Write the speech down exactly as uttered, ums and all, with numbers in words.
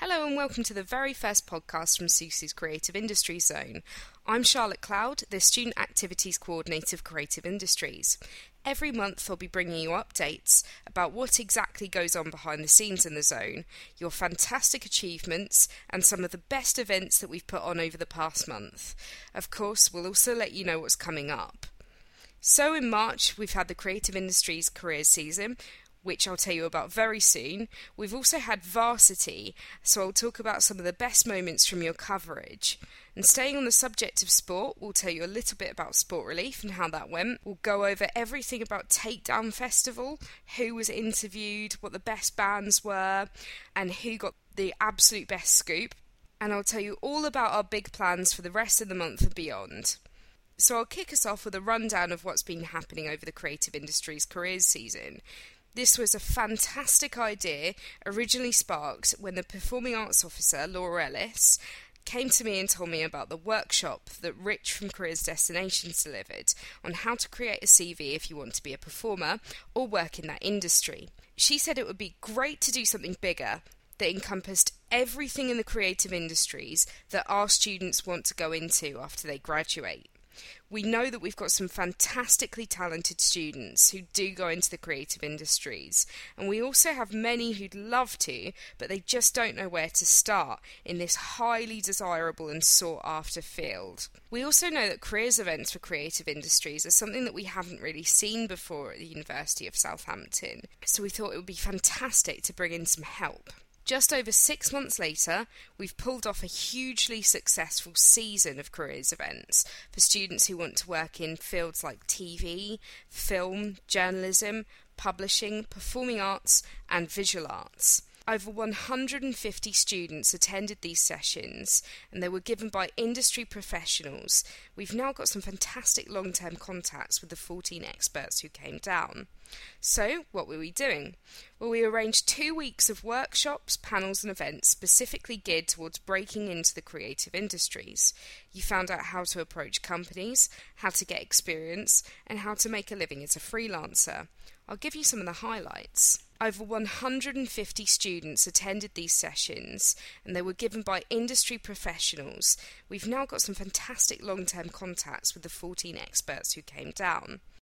Hello and welcome to the very first podcast from Susie's Creative Industries Zone. I'm Charlotte Cloud, the Student Activities Coordinator of Creative Industries. Every month I'll be bringing you updates about what exactly goes on behind the scenes in the zone, your fantastic achievements and some of the best events that we've put on over the past month. Of course, we'll also let you know what's coming up. So in March we've had the Creative Industries Careers Season, which I'll tell you about very soon. We've also had Varsity, so I'll talk about some of the best moments from your coverage. And staying on the subject of sport, we'll tell you a little bit about Sport Relief and how that went. We'll go over everything about Takedown Festival, who was interviewed, what the best bands were, and who got the absolute best scoop. And I'll tell you all about our big plans for the rest of the month and beyond. So I'll kick us off with a rundown of what's been happening over the Creative Industries Careers Season. This was a fantastic idea, originally sparked when the Performing Arts Officer, Laura Ellis, came to me and told me about the workshop that Rich from Careers Destinations delivered on how to create a C V if you want to be a performer or work in that industry. She said it would be great to do something bigger that encompassed everything in the creative industries that our students want to go into after they graduate. We know that we've got some fantastically talented students who do go into the creative industries, and we also have many who'd love to, but they just don't know where to start in this highly desirable and sought after field. We also know that careers events for creative industries are something that we haven't really seen before at the University of Southampton, so we thought it would be fantastic to bring in some help. Just over six months later, we've pulled off a hugely successful season of careers events for students who want to work in fields like T V, film, journalism, publishing, performing arts and visual arts. Over one hundred fifty students attended these sessions and they were given by industry professionals. We've now got some fantastic long-term contacts with the fourteen experts who came down. So, what were we doing? Well, we arranged two weeks of workshops, panels and events specifically geared towards breaking into the creative industries. You found out how to approach companies, how to get experience, and how to make a living as a freelancer. I'll give you some of the highlights. Over one hundred fifty students attended these sessions and they were given by industry professionals. We've now got some fantastic long-term contacts with the fourteen experts who came down.